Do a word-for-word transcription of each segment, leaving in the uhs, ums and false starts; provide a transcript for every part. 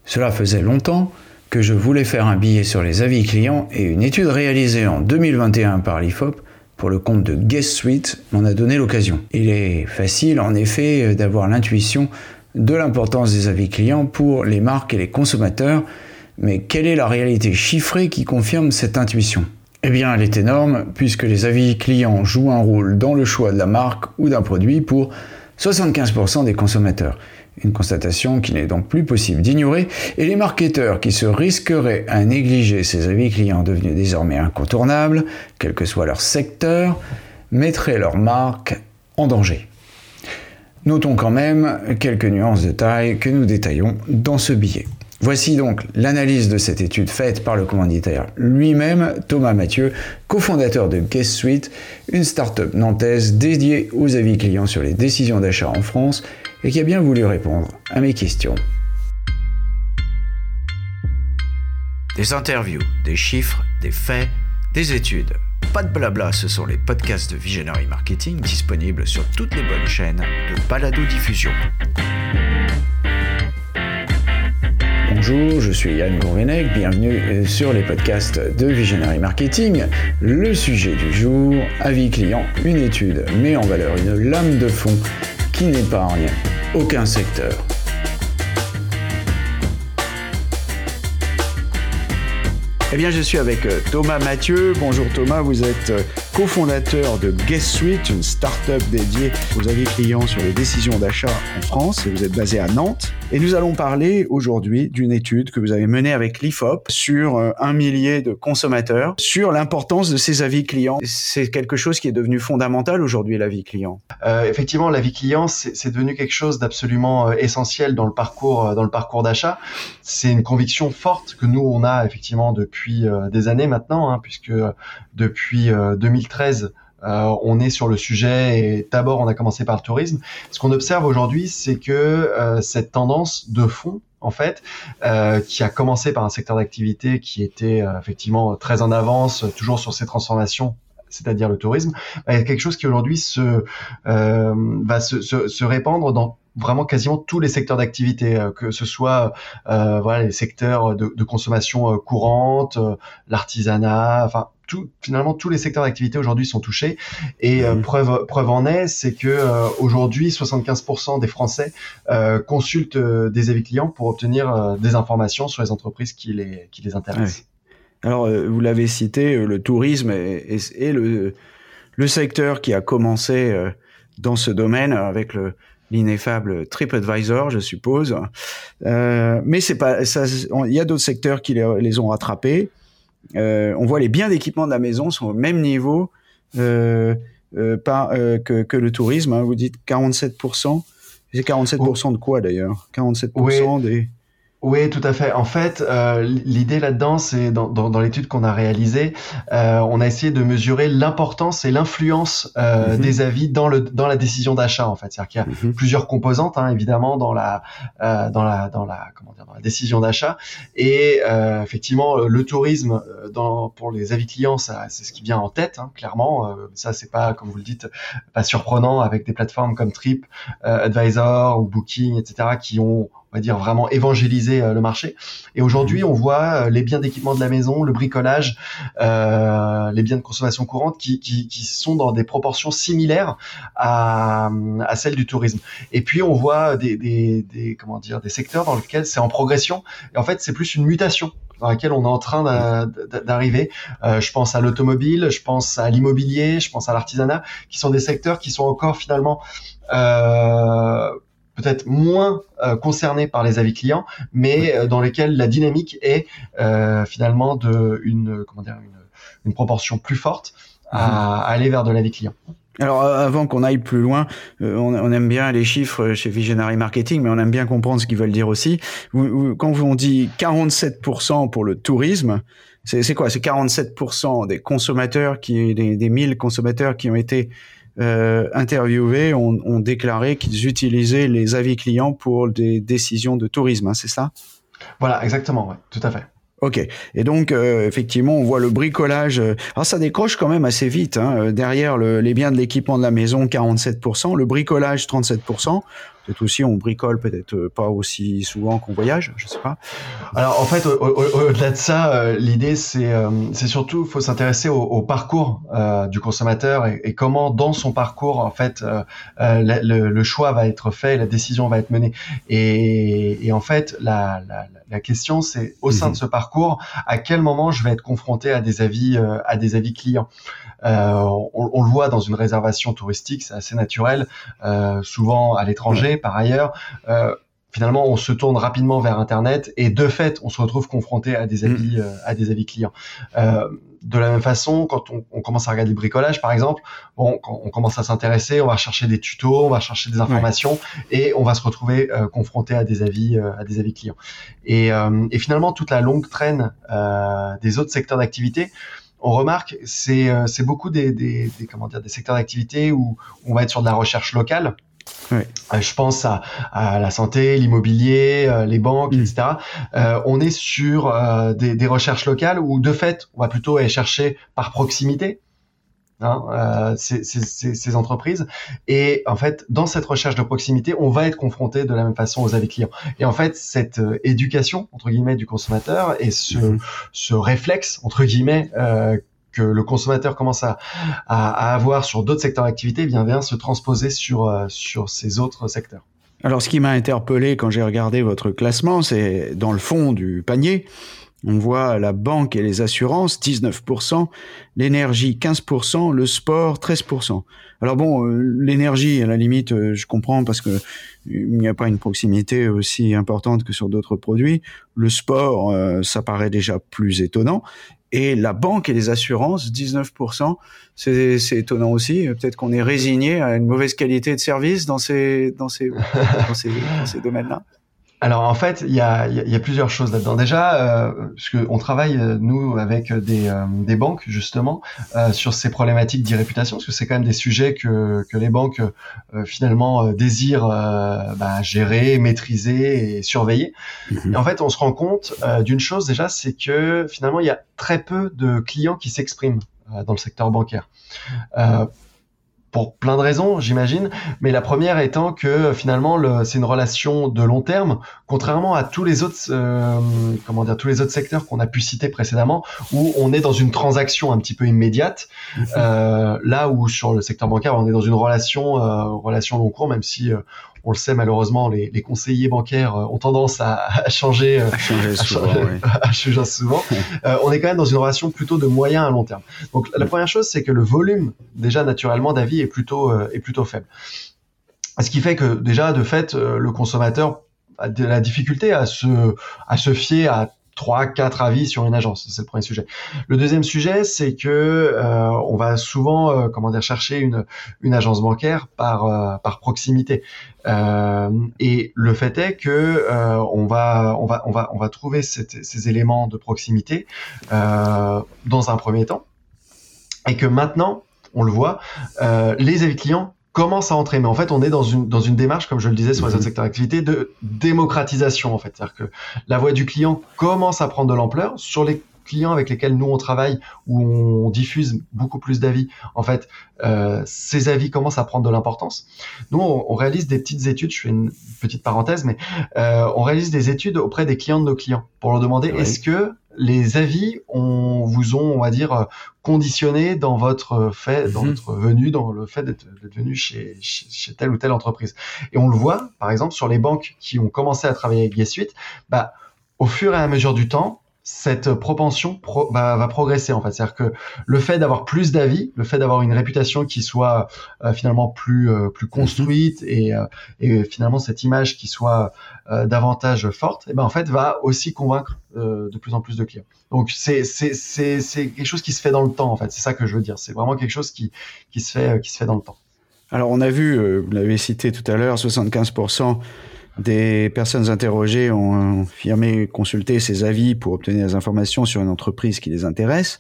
Cela faisait longtemps que je voulais faire un billet sur les avis clients et une étude réalisée en deux mille vingt et un par l'I F O P pour le compte de Guest Suite m'en a donné l'occasion. Il est facile en effet d'avoir l'intuition de l'importance des avis clients pour les marques et les consommateurs, mais quelle est la réalité chiffrée qui confirme cette intuition ? Eh bien, elle est énorme puisque les avis clients jouent un rôle dans le choix de la marque ou d'un produit pour soixante-quinze pour cent des consommateurs. Une constatation qu'il n'est donc plus possible d'ignorer, et les marketeurs qui se risqueraient à négliger ces avis clients devenus désormais incontournables, quel que soit leur secteur, mettraient leur marque en danger. Notons quand même quelques nuances de taille que nous détaillons dans ce billet. Voici donc l'analyse de cette étude faite par le commanditaire lui-même, Thomas Mathieu, cofondateur de Guest Suite, une start-up nantaise dédiée aux avis clients sur les décisions d'achat en France et qui a bien voulu répondre à mes questions. Des interviews, des chiffres, des faits, des études. Pas de blabla, ce sont les podcasts de Visionary Marketing disponibles sur toutes les bonnes chaînes de balado-diffusion. Bonjour, je suis Yann Gourvenec, bienvenue sur les podcasts de Visionary Marketing. Le sujet du jour, avis client, une étude met en valeur une lame de fond qui n'épargne aucun secteur. Eh bien, je suis avec Thomas Mathieu. Bonjour Thomas, vous êtes cofondateur de Guest Suite, une start-up dédiée aux avis clients sur les décisions d'achat en France, et vous êtes basé à Nantes. Et nous allons parler aujourd'hui d'une étude que vous avez menée avec l'I F O P sur un millier de consommateurs, sur l'importance de ces avis clients. C'est quelque chose qui est devenu fondamental aujourd'hui, l'avis client. Euh, effectivement, l'avis client, c'est, c'est devenu quelque chose d'absolument euh, essentiel dans le parcours, euh, dans le parcours d'achat. C'est une conviction forte que nous, on a effectivement depuis euh, des années maintenant, hein, puisque euh, depuis euh, deux mille treize, Euh, on est sur le sujet et d'abord on a commencé par le tourisme. Ce qu'on observe aujourd'hui, c'est que euh, cette tendance de fond, en fait, euh, qui a commencé par un secteur d'activité qui était euh, effectivement très en avance, toujours sur ces transformations, c'est-à-dire le tourisme, bah, il y a quelque chose qui aujourd'hui se, euh, va se, se, se répandre dans vraiment quasiment tous les secteurs d'activité, euh, que ce soit euh, voilà les secteurs de, de consommation euh, courante, euh, l'artisanat, enfin tout, finalement tous les secteurs d'activité aujourd'hui sont touchés. Et euh, mmh. preuve preuve en est, c'est que euh, aujourd'hui soixante-quinze pour cent des Français euh, consultent euh, des avis clients pour obtenir euh, des informations sur les entreprises qui les qui les intéressent. Ouais. Alors euh, vous l'avez cité, euh, le tourisme est, est, est le le secteur qui a commencé euh, dans ce domaine avec le l'ineffable TripAdvisor, je suppose. Euh, mais c'est pas ça. Il y a d'autres secteurs qui les, les ont rattrapés. Euh, on voit les biens d'équipement de la maison sont au même niveau euh, euh, pas, euh, que, que le tourisme. Hein. Vous dites quarante-sept pour cent. C'est quarante-sept pour cent de quoi d'ailleurs ? quarante-sept pour cent oui. des... Oui, tout à fait. En fait, euh, l'idée là-dedans, c'est dans, dans, dans l'étude qu'on a réalisée, euh, on a essayé de mesurer l'importance et l'influence euh, mm-hmm. des avis dans le dans la décision d'achat. En fait, c'est-à-dire qu'il y a mm-hmm. plusieurs composantes, hein, évidemment, dans la euh, dans la dans la comment dire dans la décision d'achat. Et euh, effectivement, le tourisme dans pour les avis clients, ça c'est ce qui vient en tête, hein, clairement. Euh, ça, c'est pas, comme vous le dites, pas surprenant avec des plateformes comme Trip, euh, Advisor ou Booking, et cetera, qui ont on va dire vraiment évangéliser euh, le marché. Et aujourd'hui, on voit euh, les biens d'équipement de la maison, le bricolage, euh, les biens de consommation courante qui, qui, qui sont dans des proportions similaires à, à celles du tourisme. Et puis, on voit des, des, des, comment dire, des secteurs dans lesquels c'est en progression. Et en fait, c'est plus une mutation dans laquelle on est en train d'arriver. Euh, je pense à l'automobile, je pense à l'immobilier, je pense à l'artisanat, qui sont des secteurs qui sont encore finalement euh, peut-être moins euh, concernés par les avis clients, mais euh, dans lesquels la dynamique est euh, finalement de une comment dire une, une proportion plus forte à, à aller vers de l'avis client. Alors, avant qu'on aille plus loin, euh, on, on aime bien les chiffres chez Visionary Marketing, mais on aime bien comprendre ce qu'ils veulent dire aussi. Vous, vous, quand on dit quarante-sept pour cent pour le tourisme, c'est, c'est quoi ? C'est quarante-sept pour cent des consommateurs, qui, des, des mille consommateurs qui ont été euh, interviewés ont, ont déclaré qu'ils utilisaient les avis clients pour des décisions de tourisme, hein, c'est ça ? Voilà, exactement, ouais, tout à fait. Ok. Et donc, euh, effectivement, on voit le bricolage. Euh, alors, ça décroche quand même assez vite. Hein, derrière le, les biens de l'équipement de la maison, quarante-sept pour cent. Le bricolage, trente-sept pour cent. peut-être aussi on bricole peut-être pas aussi souvent qu'on voyage, je sais pas. Alors en fait, au, au, au-delà de ça, euh, l'idée c'est euh, c'est surtout faut s'intéresser au, au parcours euh, du consommateur et, et comment dans son parcours en fait euh, euh, le, le choix va être fait, la décision va être menée. Et, et en fait, la, la, la question c'est au sein mmh. de ce parcours, à quel moment je vais être confronté à des avis euh, à des avis clients. Euh, on, on le voit dans une réservation touristique, c'est assez naturel, euh, souvent à l'étranger par ailleurs. Euh, Finalement, on se tourne rapidement vers Internet et de fait, on se retrouve confronté à des avis, mmh. euh, à des avis clients. Euh, de la même façon, quand on, on commence à regarder le bricolage, par exemple, bon, quand on commence à s'intéresser, on va chercher des tutos, on va chercher des informations ouais. et on va se retrouver euh, confronté à des avis, euh, à des avis clients. Et, euh, et finalement, toute la longue traîne euh, des autres secteurs d'activité, on remarque, c'est, euh, c'est beaucoup des, des, des, comment dire, des secteurs d'activité où on va être sur de la recherche locale. Oui. Euh, je pense à, à la santé, l'immobilier, euh, les banques, mmh. et cetera. Euh, on est sur euh, des, des recherches locales où, de fait, on va plutôt aller chercher par proximité hein, euh, ces, ces, ces entreprises. Et en fait, dans cette recherche de proximité, on va être confronté de la même façon aux avis clients. Et en fait, cette euh, éducation, entre guillemets, du consommateur et ce, mmh. ce réflexe, entre guillemets, euh, que le consommateur commence à, à, à avoir sur d'autres secteurs d'activité vient, vient se transposer sur, euh, sur ces autres secteurs. Alors, ce qui m'a interpellé quand j'ai regardé votre classement, c'est dans le fond du panier, on voit la banque et les assurances, dix-neuf pour cent, l'énergie, quinze pour cent, le sport, treize pour cent. Alors bon, euh, l'énergie, à la limite, euh, je comprends parce que il n'y a pas une proximité aussi importante que sur d'autres produits. Le sport, euh, ça paraît déjà plus étonnant. Et la banque et les assurances, dix-neuf pour cent, c'est, c'est étonnant aussi. Peut-être qu'on est résigné à une mauvaise qualité de service dans ces, dans ces, dans ces, dans ces domaines-là. Alors en fait, il y a, y a plusieurs choses là-dedans. Déjà, euh, parce que on travaille nous avec des, euh, des banques justement euh, sur ces problématiques d'irréputation, parce que c'est quand même des sujets que, que les banques euh, finalement euh, désirent euh, bah, gérer, maîtriser et surveiller. Mmh. Et en fait, on se rend compte euh, d'une chose déjà, c'est que finalement il y a très peu de clients qui s'expriment euh, dans le secteur bancaire. Euh, Pour plein de raisons, j'imagine, mais la première étant que finalement le, c'est une relation de long terme, contrairement à tous les autres, euh, comment dire, tous les autres secteurs qu'on a pu citer précédemment, où on est dans une transaction un petit peu immédiate. Mmh. Euh, là où sur le secteur bancaire, on est dans une relation, euh, relation long cours, même si euh, on le sait malheureusement, les, les conseillers bancaires ont tendance à, à changer, à changer souvent. À changer, oui. à changer souvent. euh, on est quand même dans une relation plutôt de moyen à long terme. Donc la première chose, c'est que le volume déjà naturellement d'avis est plutôt euh, est plutôt faible. Ce qui fait que déjà de fait, euh, le consommateur a de la difficulté à se à se fier à trois, quatre avis sur une agence. C'est le premier sujet. Le deuxième sujet, c'est que euh, on va souvent, euh, comment dire, chercher une une agence bancaire par euh, par proximité. Euh, et le fait est que euh, on va on va on va on va trouver cette, ces éléments de proximité euh, dans un premier temps, et que maintenant, on le voit, euh, les avis clients commence à entrer, mais en fait on est dans une dans une démarche, comme je le disais sur les autres secteurs d'activité, de démocratisation en fait, c'est-à-dire que la voix du client commence à prendre de l'ampleur sur les clients avec lesquels nous on travaille, où on diffuse beaucoup plus d'avis. En fait, euh, ces avis commencent à prendre de l'importance. Nous on, on réalise des petites études, je fais une petite parenthèse, mais euh, on réalise des études auprès des clients de nos clients pour leur demander oui. est-ce que les avis on, vous ont, on va dire, conditionné dans votre fait, dans mmh. votre venue, dans le fait d'être, d'être venu chez, chez, chez telle ou telle entreprise. Et on le voit, par exemple, sur les banques qui ont commencé à travailler avec GuestSuite, bah, au fur et à mesure du temps, cette propension pro, bah, va progresser en fait. C'est-à-dire que le fait d'avoir plus d'avis, le fait d'avoir une réputation qui soit euh, finalement plus euh, plus construite et, euh, et finalement cette image qui soit euh, davantage forte, et ben en fait va aussi convaincre euh, de plus en plus de clients. Donc c'est c'est c'est c'est quelque chose qui se fait dans le temps en fait. C'est ça que je veux dire. C'est vraiment quelque chose qui qui se fait qui se fait dans le temps. Alors on a vu, euh, vous l'avez cité tout à l'heure, soixante-quinze pour cent des personnes interrogées ont affirmé consulter ces avis pour obtenir des informations sur une entreprise qui les intéresse.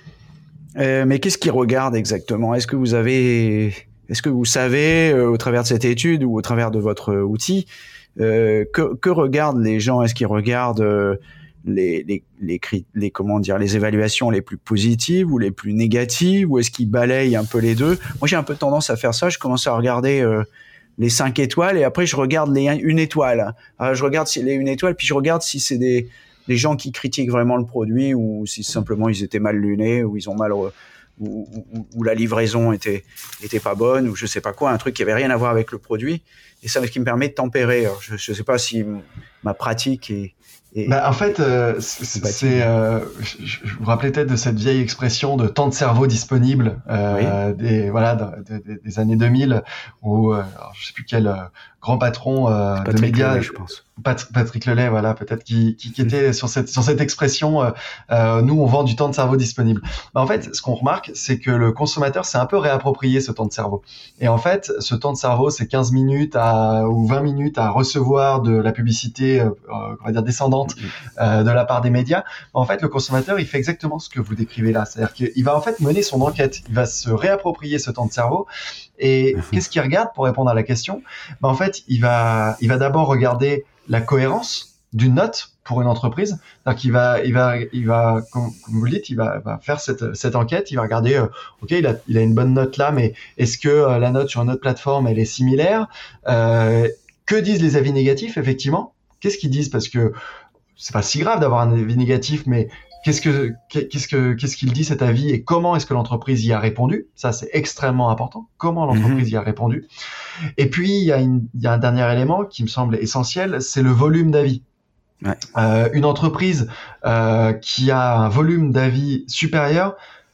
Euh, mais qu'est-ce qu'ils regardent exactement ? Est-ce que vous avez, est-ce que vous savez, euh, au travers de cette étude ou au travers de votre outil, euh, que, que regardent les gens ? Est-ce qu'ils regardent euh, les, les, les, les, comment dire, les évaluations les plus positives ou les plus négatives, ou est-ce qu'ils balayent un peu les deux ? Moi, j'ai un peu tendance à faire ça. Je commence à regarder. Euh, les cinq étoiles et après je regarde les une étoile. Alors, je regarde si les une étoile, puis je regarde si c'est des, des gens qui critiquent vraiment le produit ou si simplement ils étaient mal lunés ou ils ont mal... Ou, ou, ou la livraison était, était pas bonne ou je sais pas quoi, un truc qui avait rien à voir avec le produit. Et ça, ce qui me permet de tempérer. Alors, je, je sais pas si m- ma pratique est... Et bah, en fait, euh, c'est, c'est euh, je, je vous rappelais peut-être de cette vieille expression de temps de cerveau disponible euh, oui. des voilà de, de, des années deux mille où euh, alors, je sais plus quel euh, grand patron euh, de médias, Lelay, je pense. Pat, Patrick Lelay, voilà, peut-être qui, qui, qui était sur cette sur cette expression. Euh, euh, nous, on vend du temps de cerveau disponible. Bah, en fait, ce qu'on remarque, c'est que le consommateur s'est un peu réapproprié ce temps de cerveau. Et en fait, ce temps de cerveau, c'est quinze minutes à ou vingt minutes à recevoir de la publicité, euh, on va dire descendante. Euh, de la part des médias. En fait, le consommateur, il fait exactement ce que vous décrivez là. C'est-à-dire qu'il va en fait mener son enquête. Il va se réapproprier ce temps de cerveau. Et mmh. qu'est-ce qu'il regarde pour répondre à la question ? Ben, en fait, il va, il va d'abord regarder la cohérence d'une note pour une entreprise. C'est-à-dire qu'il va, il va, il va, comme, comme vous le dites, il va, va faire cette, cette enquête. Il va regarder, euh, ok, il a, il a une bonne note là, mais est-ce que euh, la note sur une autre plateforme, elle est similaire ? euh, Que disent les avis négatifs, effectivement ? Qu'est-ce qu'ils disent ? Parce que c'est pas si grave d'avoir un avis négatif, mais qu'est-ce que qu'est-ce que qu'est-ce qu'il dit cet avis et comment est-ce que l'entreprise y a répondu ? Ça, c'est extrêmement important. Comment l'entreprise mmh. y a répondu ? Et puis il y a une, il y a un dernier élément qui me semble essentiel, c'est le volume d'avis. Ouais. Euh, une entreprise euh, qui a un volume d'avis supérieur,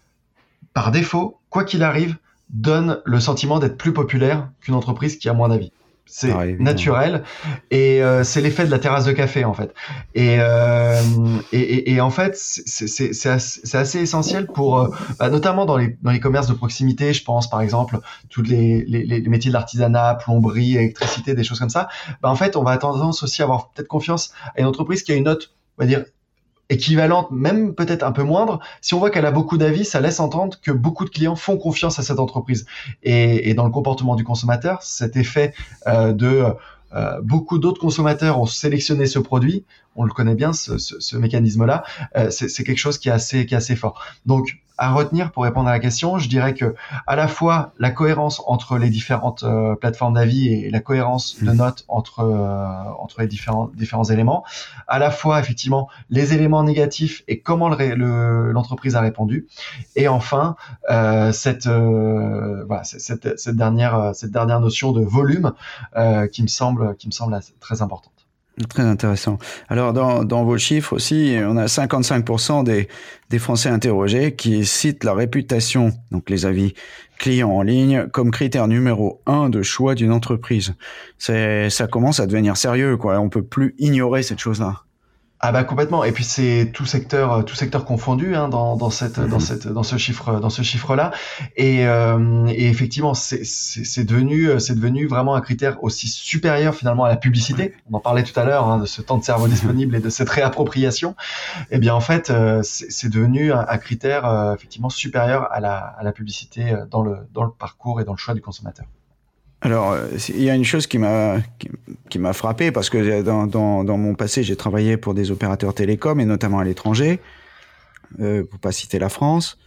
par défaut, quoi qu'il arrive, donne le sentiment d'être plus populaire qu'une entreprise qui a moins d'avis. C'est ah, naturel et euh, c'est l'effet de la terrasse de café en fait. Et euh, et, et, et en fait c'est c'est c'est assez, c'est assez essentiel pour euh, bah, notamment dans les dans les commerces de proximité. Je pense par exemple tous les les, les métiers de l'artisanat, plomberie, électricité, des choses comme ça. Bah en fait on va tendance aussi à avoir peut-être confiance à une entreprise qui a une note, on va dire équivalente, même peut-être un peu moindre. Si on voit qu'elle a beaucoup d'avis, ça laisse entendre que beaucoup de clients font confiance à cette entreprise. Et, et dans le comportement du consommateur, cet effet euh, de euh, beaucoup d'autres consommateurs ont sélectionné ce produit, on le connaît bien, ce, ce, ce mécanisme-là, euh, c'est, c'est quelque chose qui est assez, qui est assez fort. Donc, à retenir pour répondre à la question, je dirais que à la fois la cohérence entre les différentes euh, plateformes d'avis et la cohérence de notes entre euh, entre les différents différents éléments, à la fois effectivement les éléments négatifs et comment le, le, l'entreprise a répondu, et enfin euh, cette euh, voilà cette cette dernière cette dernière notion de volume euh, qui me semble qui me semble très importante. Très intéressant. Alors, dans, dans vos chiffres aussi, on a cinquante-cinq pour cent des, des Français interrogés qui citent la réputation, donc les avis clients en ligne, comme critère numéro un de choix d'une entreprise. C'est, ça commence à devenir sérieux, quoi. On peut plus ignorer cette chose-là. Ah bah complètement. Et puis c'est tout secteur, tout secteur confondu hein, dans dans cette dans cette dans ce chiffre dans ce chiffre-là. Et, euh, et effectivement, c'est, c'est c'est devenu c'est devenu vraiment un critère aussi supérieur finalement à la publicité. On en parlait tout à l'heure hein, de ce temps de cerveau disponible et de cette réappropriation. Et bien en fait, euh, c'est, c'est devenu un, un critère euh, effectivement supérieur à la à la publicité dans le dans le parcours et dans le choix du consommateur. Alors, il y a une chose qui m'a qui, qui m'a frappé parce que dans, dans dans mon passé, j'ai travaillé pour des opérateurs télécoms et notamment à l'étranger, euh, pour pas citer la France.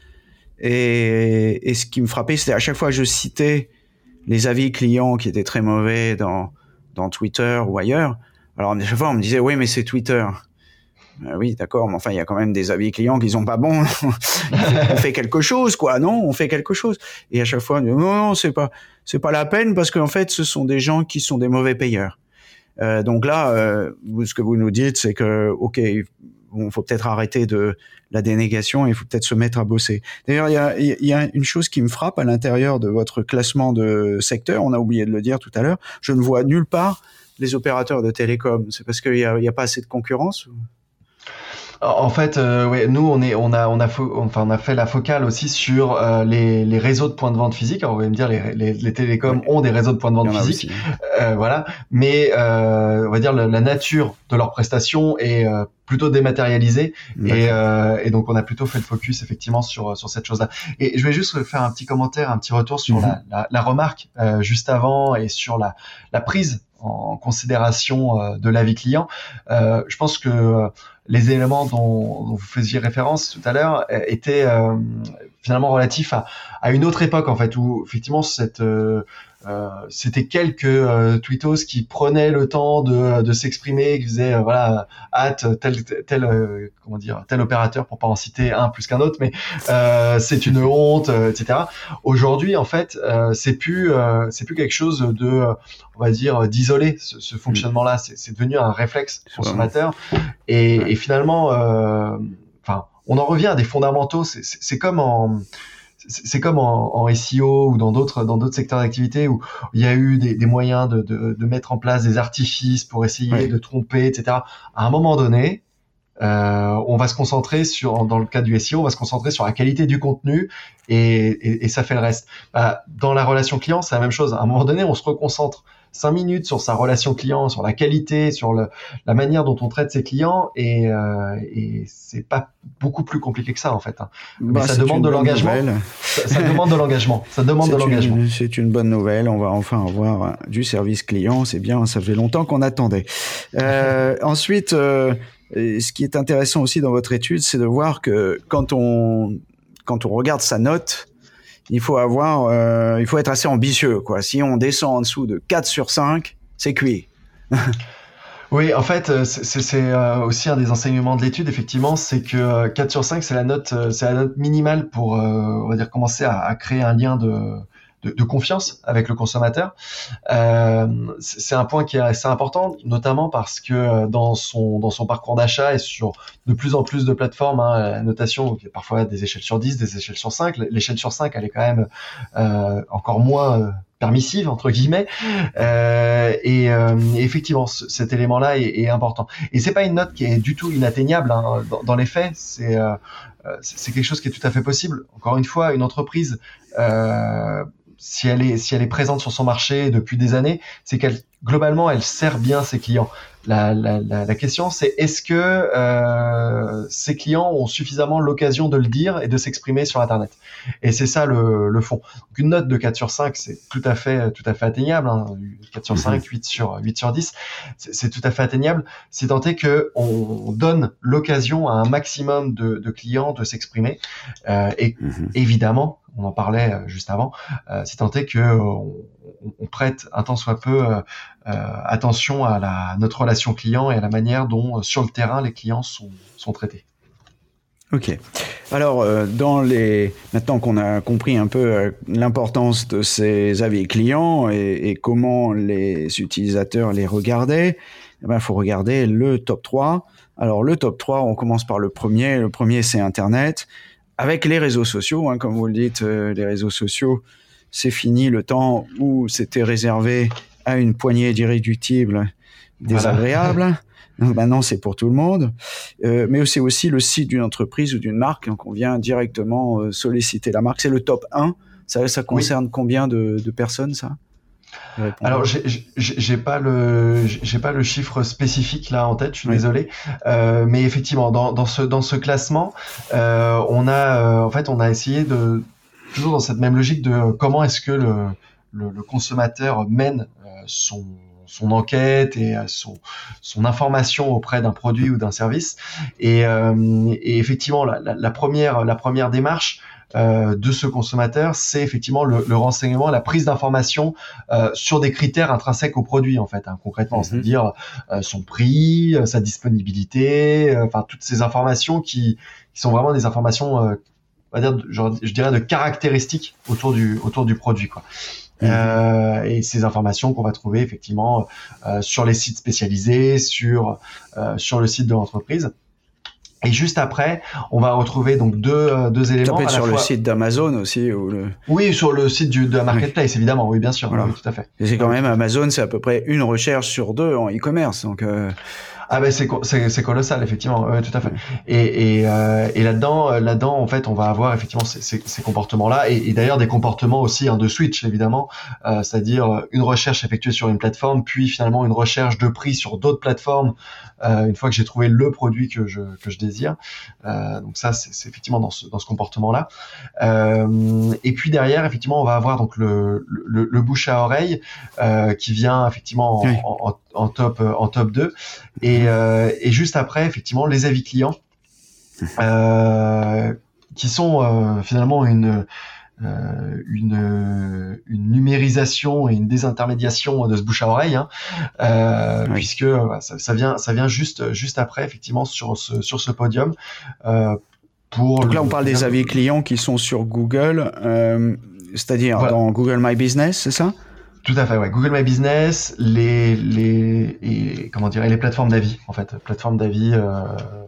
Et, et ce qui me frappait, c'était à chaque fois que je citais les avis clients qui étaient très mauvais dans dans Twitter ou ailleurs. Alors à chaque fois, on me disait oui, mais c'est Twitter. Euh, oui, d'accord, mais enfin, il y a quand même des avis clients qui sont pas bons. On fait quelque chose, quoi, non? On fait quelque chose. Et à chaque fois, on dit, non, non, c'est pas, c'est pas la peine parce qu'en fait, ce sont des gens qui sont des mauvais payeurs. Euh, donc là, euh, ce que vous nous dites, c'est que, ok, bon, faut peut-être arrêter de la dénégation et il faut peut-être se mettre à bosser. D'ailleurs, il y a, il y a une chose qui me frappe à l'intérieur de votre classement de secteur. On a oublié de le dire tout à l'heure. Je ne vois nulle part les opérateurs de télécom. C'est parce qu'il y a, il y a pas assez de concurrence ou... En fait, euh, ouais, nous on est, on a, on a, fo- enfin on a fait la focale aussi sur euh, les, les réseaux de points de vente physiques. Alors vous allez me dire, les, les, les télécoms ouais. ont des réseaux de points de vente physiques, euh, voilà. Mais euh, on va dire la, la nature de leurs prestations est euh, plutôt dématérialisée et, euh, et donc on a plutôt fait le focus effectivement sur sur cette chose-là. Et je vais juste faire un petit commentaire, un petit retour sur mm-hmm. la, la, la remarque euh, juste avant et sur la, la prise en considération euh, de l'avis client. Euh, je pense que les éléments dont, dont vous faisiez référence tout à l'heure étaient euh, finalement relatifs à, à une autre époque en fait, où effectivement cette euh, Euh, c'était quelques euh, tweetos qui prenaient le temps de, de s'exprimer, qui faisaient euh, voilà hâte tel tel euh, comment dire tel opérateur pour pas en citer un plus qu'un autre, mais euh, c'est une honte, euh, et cetera. Aujourd'hui, en fait, euh, c'est plus euh, c'est plus quelque chose de on va dire d'isolé ce, ce fonctionnement-là. C'est, c'est devenu un réflexe consommateur et, ouais. et finalement, enfin, euh, on en revient à des fondamentaux. C'est, c'est, c'est comme en c'est comme en, en S E O ou dans d'autres dans d'autres secteurs d'activité où il y a eu des, des moyens de, de, de mettre en place des artifices pour essayer ouais. de tromper, et cetera. À un moment donné, euh, on va se concentrer sur, dans le cas du S E O, on va se concentrer sur la qualité du contenu et, et, et ça fait le reste. Bah, dans la relation client, c'est la même chose. À un moment donné, on se reconcentre cinq minutes sur sa relation client, sur la qualité, sur le, la manière dont on traite ses clients et, euh, et c'est pas beaucoup plus compliqué que ça en fait. Hein. Bah, Mais ça demande de l'engagement. Ça, ça demande de l'engagement. Ça demande c'est de l'engagement. Une, c'est une bonne nouvelle. On va enfin avoir du service client. C'est bien. Ça fait longtemps qu'on attendait. Euh, ensuite, euh, ce qui est intéressant aussi dans votre étude, c'est de voir que quand on quand on regarde sa note, il faut avoir, euh, il faut être assez ambitieux, quoi. Si on descend en dessous de quatre sur cinq, c'est cuit. Oui, en fait, c'est, c'est, c'est aussi un des enseignements de l'étude, effectivement, c'est que quatre sur cinq, c'est la note, c'est la note minimale pour, on va dire, commencer à, à créer un lien de, de, de confiance avec le consommateur. Euh, c'est un point qui est assez important, notamment parce que dans son, dans son parcours d'achat et sur de plus en plus de plateformes, hein, la notation, il y a parfois des échelles sur dix, des échelles sur cinq. L'échelle sur cinq, elle est quand même euh, encore moins euh, permissive, entre guillemets. Euh, et, euh, et effectivement, c- cet élément-là est, est important. Et c'est pas une note qui est du tout inatteignable, hein. Dans, dans les faits, c'est, euh, c'est quelque chose qui est tout à fait possible. Encore une fois, une entreprise... Euh, si elle est si elle est présente sur son marché depuis des années, c'est qu'elle globalement elle sert bien ses clients. La la la, la question c'est est-ce que euh, ses clients ont suffisamment l'occasion de le dire et de s'exprimer sur Internet. Et c'est ça le le fond. Donc une note de quatre sur cinq, c'est tout à fait tout à fait atteignable, hein. quatre sur cinq, huit sur huit sur dix, c'est, c'est tout à fait atteignable si tant est que on donne l'occasion à un maximum de de clients de s'exprimer euh, et mm-hmm. évidemment on en parlait juste avant, euh, si tant est que on, on prête un tant soit peu euh, euh, attention à, la, à notre relation client et à la manière dont, sur le terrain, les clients sont, sont traités. Ok. Alors, euh, dans les... maintenant qu'on a compris un peu euh, l'importance de ces avis clients et, et comment les utilisateurs les regardaient, eh ben, faut regarder le top trois. Alors, le top trois, on commence par le premier. Le premier, c'est Internet. Avec les réseaux sociaux, hein, comme vous le dites, euh, les réseaux sociaux, c'est fini le temps où c'était réservé à une poignée d'irréductibles désagréables. Voilà. Donc maintenant, c'est pour tout le monde. Euh, mais c'est aussi le site d'une entreprise ou d'une marque. Donc on vient directement euh, solliciter la marque. C'est le top un. Ça, ça concerne oui. combien de, de personnes, ça ? Alors j'ai, j'ai, j'ai pas le j'ai pas le chiffre spécifique là en tête, je suis oui. désolé, euh, mais effectivement dans dans ce dans ce classement, euh, on a euh, en fait on a essayé de toujours dans cette même logique de comment est-ce que le le, le consommateur mène euh, son son enquête et son son information auprès d'un produit ou d'un service et euh, et effectivement la, la, la première la première démarche Euh, de ce consommateur, c'est effectivement le, le renseignement, la prise d'informations euh, sur des critères intrinsèques au produit en fait, hein, concrètement, mm-hmm. c'est-à-dire euh, son prix, euh, sa disponibilité, enfin euh, toutes ces informations qui, qui sont vraiment des informations, euh, on va dire, genre, je dirais de caractéristiques autour du autour du produit, quoi. Mm-hmm. Euh, et ces informations qu'on va trouver effectivement euh, sur les sites spécialisés, sur euh, sur le site de l'entreprise. Et juste après, on va retrouver donc deux deux éléments. Ça peut être sur fois... le site d'Amazon aussi ou le. Oui, sur le site du, de la marketplace, oui. évidemment, oui, bien sûr, voilà. Oui, tout à fait. Et c'est quand même Amazon, c'est à peu près une recherche sur deux en e-commerce, donc. Euh... Ah ben c'est c'est c'est colossal effectivement, ouais, tout à fait. Et et euh, et là-dedans là-dedans en fait on va avoir effectivement ces ces, ces comportements-là et, et d'ailleurs des comportements aussi hein, de switch évidemment, euh, c'est-à-dire une recherche effectuée sur une plateforme puis finalement une recherche de prix sur d'autres plateformes euh, une fois que j'ai trouvé le produit que je que je désire. Euh, donc ça c'est, c'est effectivement dans ce dans ce comportement-là. Euh, et puis derrière effectivement on va avoir donc le le, le bouche à oreille euh, qui vient effectivement en, oui. en, en en top en top deux et, euh, et juste après effectivement les avis clients euh, qui sont euh, finalement une Euh, une, une numérisation et une désintermédiation de ce bouche à oreille, hein, euh, oui. puisque euh, ça, ça vient, ça vient juste, juste après, effectivement, sur ce, sur ce podium. Euh, pour Donc là, on parle des avis clients qui sont sur Google, euh, c'est-à-dire voilà. dans Google My Business, c'est ça ? Tout à fait, ouais. Google My Business, les, les, et, comment dire, et les plateformes d'avis, en fait, plateformes d'avis. Euh,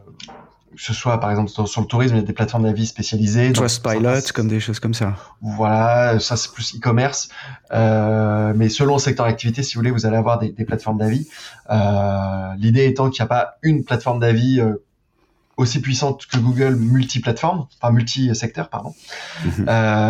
que ce soit par exemple sur, sur le tourisme, il y a des plateformes d'avis spécialisées. Trustpilot, comme des choses comme ça. Voilà, ça c'est plus e-commerce. Euh, mais selon le secteur d'activité, si vous voulez, vous allez avoir des, des plateformes d'avis. Euh, l'idée étant qu'il n'y a pas une plateforme d'avis euh, aussi puissante que Google multi-plateforme, enfin multi-secteur, pardon. Mm-hmm.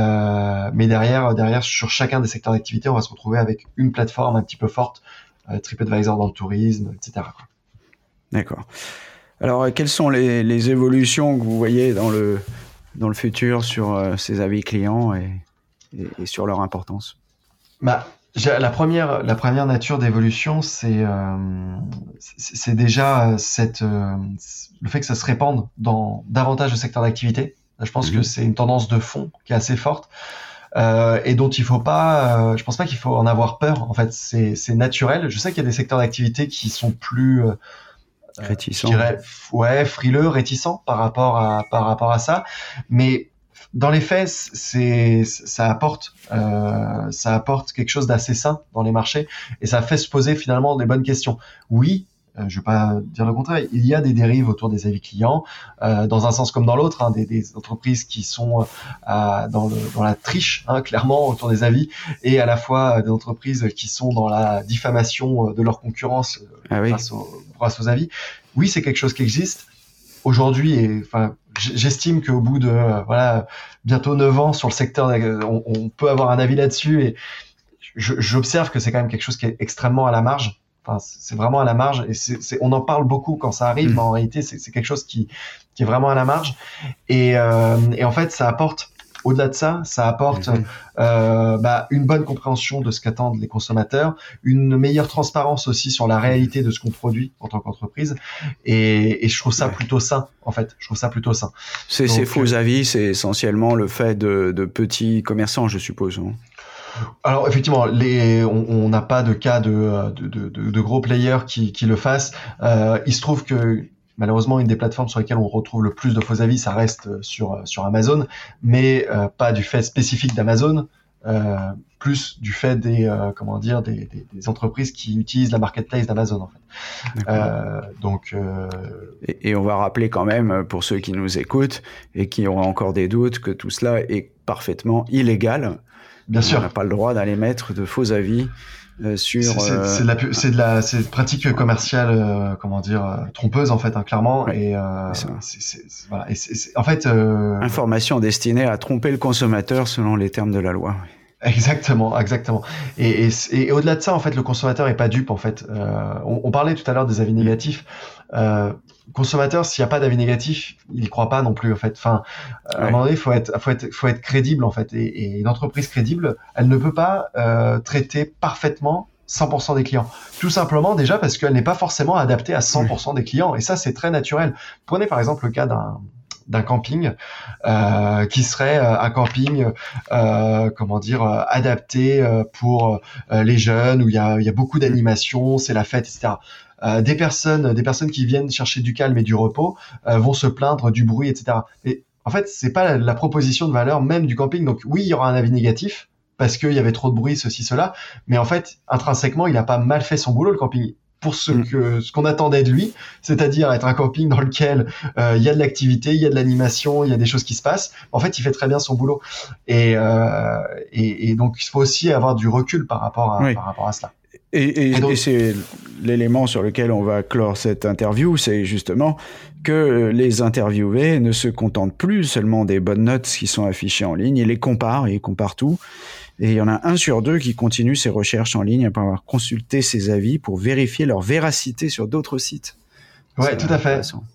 Euh, mais derrière, derrière, sur chacun des secteurs d'activité, on va se retrouver avec une plateforme un petit peu forte, euh, TripAdvisor dans le tourisme, et cetera. D'accord. Alors, quelles sont les, les évolutions que vous voyez dans le, dans le futur sur euh, ces avis clients et, et, et sur leur importance ? Bah, la première, la première nature d'évolution, c'est, euh, c'est, c'est déjà cette, euh, le fait que ça se répande dans davantage de secteurs d'activité. Je pense mmh. que c'est une tendance de fond qui est assez forte. Euh, et dont il faut pas, euh, je pense pas qu'il faut en avoir peur. En fait, c'est, c'est naturel. Je sais qu'il y a des secteurs d'activité qui sont plus euh, réticent, je dirais, ouais, frileux, réticent par rapport à par rapport à ça, mais dans les faits, c'est ça apporte euh, ça apporte quelque chose d'assez sain dans les marchés et ça fait se poser finalement des bonnes questions. Oui, euh, je vais pas dire le contraire, il y a des dérives autour des avis clients, euh, dans un sens comme dans l'autre, hein, des, des entreprises qui sont euh, dans le dans la triche, hein, clairement autour des avis, et à la fois des entreprises qui sont dans la diffamation de leur concurrence ah oui. grâce, au, grâce aux avis. Oui, c'est quelque chose qui existe aujourd'hui, et enfin, j'estime qu'au bout de euh, voilà bientôt neuf ans sur le secteur, on, on peut avoir un avis là-dessus, et je, j'observe que c'est quand même quelque chose qui est extrêmement à la marge. Enfin, c'est vraiment à la marge, et c'est, c'est, on en parle beaucoup quand ça arrive, mmh. mais en réalité, c'est, c'est quelque chose qui, qui est vraiment à la marge. Et, euh, et en fait, ça apporte, au-delà de ça, ça apporte mmh. euh, bah, une bonne compréhension de ce qu'attendent les consommateurs, une meilleure transparence aussi sur la réalité de ce qu'on produit en tant qu'entreprise, et, et je trouve ça ouais. plutôt sain, en fait. Je trouve ça plutôt sain. C'est, Donc, ces faux avis, c'est essentiellement le fait de, de petits commerçants, je suppose. Hein. Alors effectivement, les, on n'a pas de cas de, de, de, de gros players qui, qui le fassent. Euh, il se trouve que malheureusement, une des plateformes sur lesquelles on retrouve le plus de faux avis, ça reste sur, sur Amazon, mais euh, pas du fait spécifique d'Amazon, euh, plus du fait des, euh, comment dire, des, des, des entreprises qui utilisent la marketplace d'Amazon en fait. Euh, donc, euh... et, et on va rappeler quand même pour ceux qui nous écoutent et qui auront encore des doutes que tout cela est parfaitement illégal. Bien sûr. On n'a pas le droit d'aller mettre de faux avis euh, sur. C'est, c'est, euh... c'est, de la, c'est de la, c'est de pratique commerciale, euh, comment dire, euh, trompeuse en fait, hein, clairement. Ouais, et, euh, c'est c'est, c'est, c'est, voilà. Et c'est, c'est, en fait. Euh... Information destinée à tromper le consommateur selon les termes de la loi. Exactement, exactement. Et, et, et au-delà de ça, en fait, le consommateur est pas dupe. En fait, euh, on, on parlait tout à l'heure des avis négatifs. Euh, consommateur, s'il n'y a pas d'avis négatif, il y croit pas non plus. En fait, enfin, ouais. à un moment donné, faut être, faut être, faut être crédible en fait. Et, et une entreprise crédible, elle ne peut pas euh, traiter parfaitement cent pour cent des clients. Tout simplement déjà parce qu'elle n'est pas forcément adaptée à cent pour cent des clients. Et ça, c'est très naturel. Prenez par exemple le cas d'un d'un camping euh, qui serait euh, un camping euh, comment dire euh, adapté euh, pour euh, les jeunes où il y a il y a beaucoup d'animation, c'est la fête, et cetera. Euh, des personnes des personnes qui viennent chercher du calme et du repos euh, vont se plaindre du bruit, et cetera. Et en fait, c'est pas la, la proposition de valeur même du camping. Donc oui, il y aura un avis négatif parce qu'il y avait trop de bruit, ceci, cela. Mais en fait, intrinsèquement, il a pas mal fait son boulot, le camping. Pour ce que ce qu'on attendait de lui, c'est-à-dire être un camping dans lequel euh, il y a de l'activité, il y a de l'animation, il y a des choses qui se passent. En fait, il fait très bien son boulot. Et euh, et, et donc il faut aussi avoir du recul par rapport à oui. par rapport à cela. Et, et, et, donc, et c'est l'élément sur lequel on va clore cette interview, c'est justement que les interviewés ne se contentent plus seulement des bonnes notes qui sont affichées en ligne, ils les comparent, ils comparent tout. Et il y en a un sur deux qui continue ses recherches en ligne après avoir consulté ses avis pour vérifier leur véracité sur d'autres sites. Ouais, tout à fait.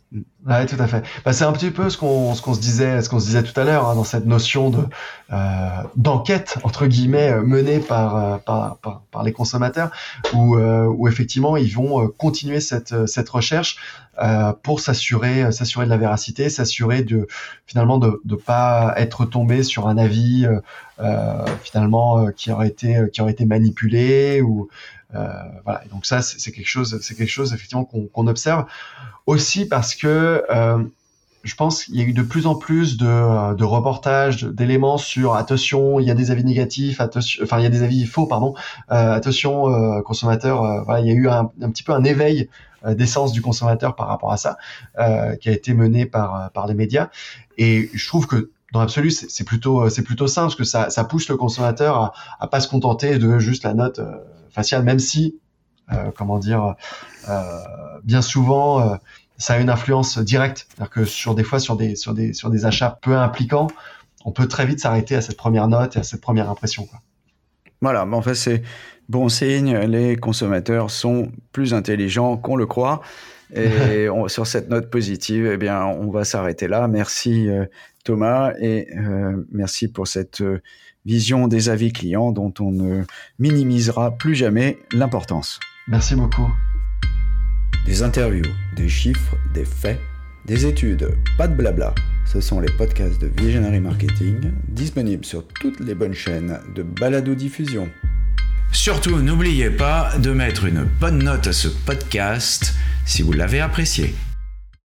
Ouais, tout à fait. Bah, c'est un petit peu ce qu'on ce qu'on se disait ce qu'on se disait tout à l'heure hein, dans cette notion de euh, d'enquête entre guillemets euh, menée par, euh, par par par les consommateurs où euh, où effectivement ils vont euh, continuer cette cette recherche euh, pour s'assurer s'assurer de la véracité, s'assurer de finalement de de pas être tombé sur un avis euh, euh, finalement euh, qui aurait été qui aurait été manipulé ou euh, voilà. Et donc ça c'est, c'est quelque chose c'est quelque chose effectivement qu'on qu'on observe. Aussi parce que euh, je pense qu'il y a eu de plus en plus de, de reportages, d'éléments sur attention, il y a des avis négatifs, attention, enfin il y a des avis faux, pardon. Euh, attention euh, consommateur, euh, voilà, il y a eu un, un petit peu un éveil euh, d'essence du consommateur par rapport à ça, euh, qui a été mené par par les médias. Et je trouve que dans l'absolu, c'est, c'est plutôt c'est plutôt sain parce que ça ça pousse le consommateur à, à pas se contenter de juste la note euh, faciale, même si euh, comment dire. Euh, bien souvent, euh, ça a une influence directe. C'est-à-dire que sur des fois, sur des, sur des, sur des achats peu impliquants, on peut très vite s'arrêter à cette première note et à cette première impression, quoi. Voilà, mais en fait, c'est bon signe. Les consommateurs sont plus intelligents qu'on le croit. Et on, sur cette note positive, eh bien, on va s'arrêter là. Merci euh, Thomas et euh, merci pour cette euh, vision des avis clients dont on ne minimisera plus jamais l'importance. Merci beaucoup. Des interviews, des chiffres, des faits, des études, pas de blabla. Ce sont les podcasts de Visionary Marketing, disponibles sur toutes les bonnes chaînes de balado-diffusion. Surtout, n'oubliez pas de mettre une bonne note à ce podcast si vous l'avez apprécié.